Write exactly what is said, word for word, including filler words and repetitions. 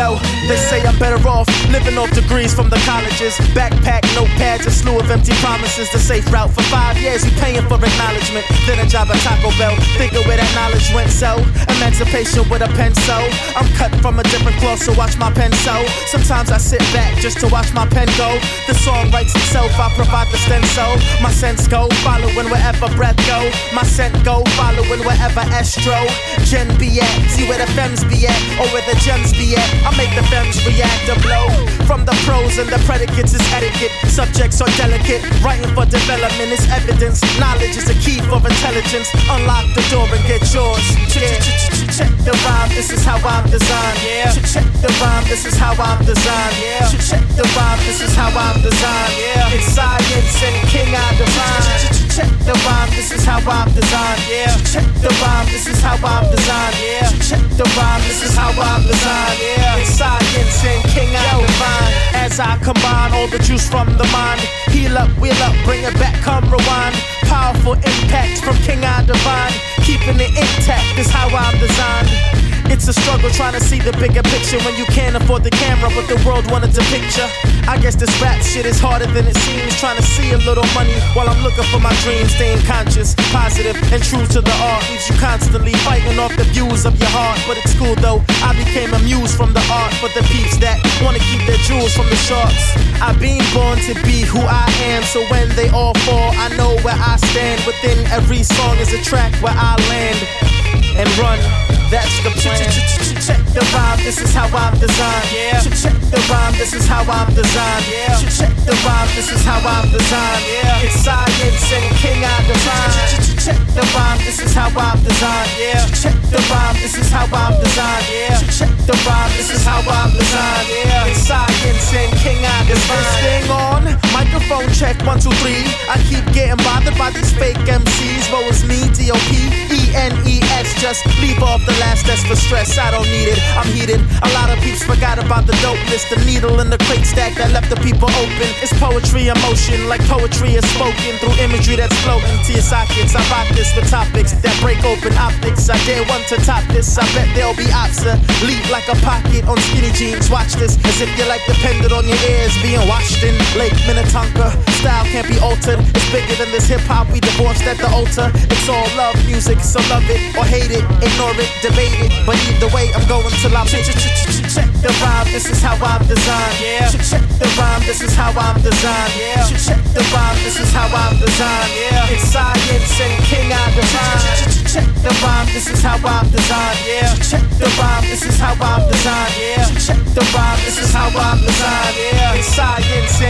Yo, they say I'm better off living off degrees from the colleges. Backpack, notepads, a slew of empty promises. The safe route for five years, you paying for acknowledgement. Then a job at Taco Bell, think of where that knowledge went. So, emancipation with a pencil. I'm cut from a different cloth, so watch my pen sew. Sometimes I sit back just to watch my pen go. The song writes itself, I provide the stencil. My sense go, following wherever breath go. My scent go, following wherever Astro Gen be at. See where the femmes be at, or where the gems be at. I make the femmes react to blow. From the pros and the predicates is etiquette. Subjects are delicate, writing for development is evidence. Knowledge is a key for intelligence. Unlock the door and get yours. Yeah. Check the rhyme, this is how I'm designed. Yeah. Check the rhyme, this is how I'm designed. Yeah. Check the rhyme, this is how I'm designed. Yeah. It's science and king I divine. Check the rhyme, this is how I'm designed. Yeah. Check the rhyme, this is how I'm designed. Yeah. Check the rhyme, this is how I'm designed. Yeah. It's science and king I divine. As I combine all the juice from the mind, heal up, wheel up, bring it back, come rewind. Powerful impact from king I divine. Keeping it intact is how I'm designed. It's a struggle trying to see the bigger picture when you can't afford the camera, but the world wanted to picture. I guess this rap shit is harder than it seems. Trying to see a little money while I'm looking for my dreams. Staying conscious, positive, and true to the art. Leaves you constantly fighting off the views of your heart. But it's cool though, I became amused from the art. For the peeps that wanna keep their jewels from the sharks. I've been born to be who I am, so when they all fall, I know where I stand. Within every song is a track where I land and run. That's the plan. Check the rhyme, this is how I'm designed. Yeah. Check the rhyme, this is how I'm designed. Yeah. Check the rhyme, this is how I'm designed. Yeah. It's science and king I divine. Check the rhyme, this is how I'm designed. Yeah. Check the rhyme, this is how I'm designed. Yeah. Check the rhyme, this is how I'm designed. Yeah. It's science and king I divine. Is this thing on? Microphone check one two three. I keep getting bothered by these fake M Cs. What was me? D O P E N E S. Just leave off the last S for stress. I don't need it. I'm heated. A lot of peeps forgot about the dopeness. The needle in the crate stack that left the people open. It's poetry in motion, like poetry is spoken through imagery that's floating to your sockets. I rock this with topics that break open optics. I dare one to top this. I bet there'll be obsolete like a pocket on skinny jeans. Watch this as if you're like dependent on your ears being washed in Lake Minnetonka. Style can't be altered. It's bigger than this hip hop. We divorced at the altar. It's all love music, so love it or hate it, ignore it, debate it. But either way, I'm going till I make it. Check the rhyme, this is how I'm designed. Yeah. Check the rhyme, this is how I'm designed. Yeah. Check the rhyme, this is how I'm designed. Yeah. It's science and king I divine. Check the rhyme, this is how I'm designed. Yeah. Check the rhyme, this is how I'm designed. Yeah. Check the rhyme, this is how I'm designed. Yeah. It's science